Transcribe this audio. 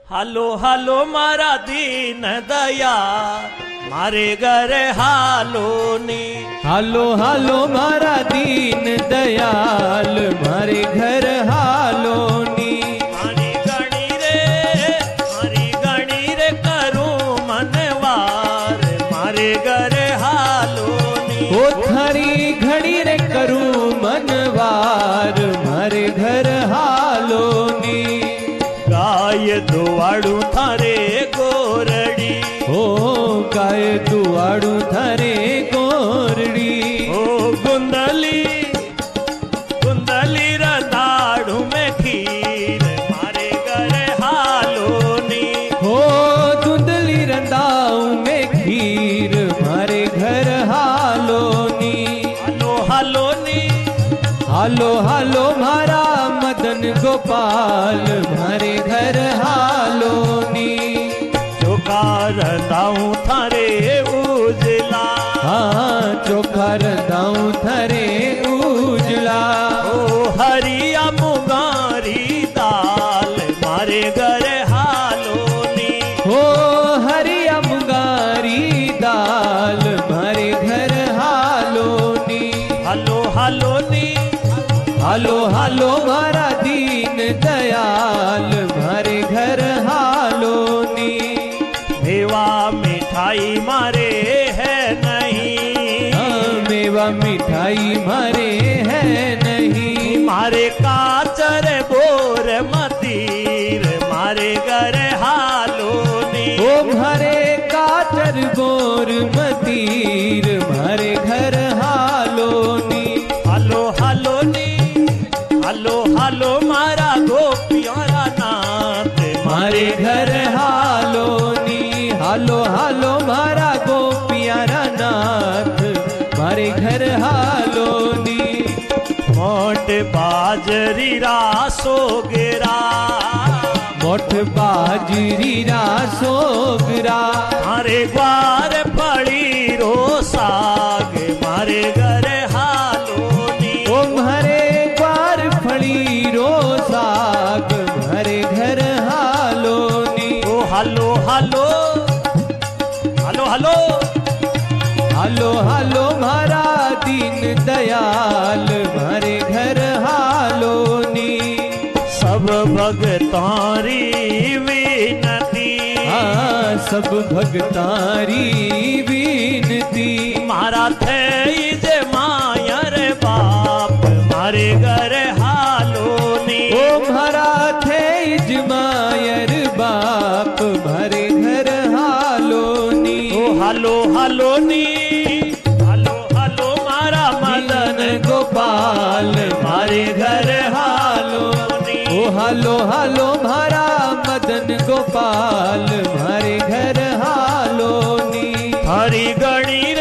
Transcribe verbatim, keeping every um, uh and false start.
हालो हालो मारा दीन दया मारे घरे हालो नी। हालो हालो मारा दीन दयाल मारे घर हालो नी। मारी गणी रे मारी गणी रे करूं मनवार मारे घरे हालो नी। ओ थारी घड़ी रे करूं मनवार मारे घर हालो नी। गाय दुआड़ू थारे गोरड़ी ओ गाय दुआड़ू थारे गोरड़ी। ओ गुंदली गुंदली रंधाड़ू में खीर मारे घरे हालो नी। हो धुंधली रंधाऊ में खीर मारे घर हालो नी। हालो हालो नी हालो हालो मारा मदन गोपाल मारे घर हालो नी। चोखा रंधाऊ थारे उजला हाँ चोखा रंधाऊ थारे उजला। ओ हरिया मुगारी दाल मारे घरे हालो नी। हो हरिया मुगारी दाल मारे घर हालो नी। हालो हालो नी हालो हालो मारा दीन दयाल मारे घर हालो नी। मेवा मिठाई मारे है नहीं हाँ, मेवा मिठाई मारे है नहीं। मारे काचर बोर मतीर मारे घरे हालो नी। ओ मारे काचर बोर मतीर मारे घर हालो नी। हालो हालो नी हालो हालो मारा गोपियारा नाथ मारे घर हालो नी। हालो हालो मारा गोपियारा नाथ मारे घर हालो नी। मोट बाजरी रासो गिरा मोठ बाजरी रासोगरा। मारे ग्वार फड़ी रो साग मारे घरे हालो नी। ओ मारे ग्वार फड़ी रो साग मारे घर हालो नी। ओ हालो हालो हालो हालो हालो हालो मारा दीन दयाल मारे घर हालो नी। सब भगतारी विनती हाँ सब भगतारी विनती। मारा थे जे मायर बाप मारे घरे हालो नी। ओ मारा थे जमायर बाप मारे घर हालो नी। ओ हालो हालो नी हालो हालो मारा मदन गोपाल मारे घर हालो नी। ओ हालो हालो मारा मदन गोपाल मारे घर हालो नी। हरी गणी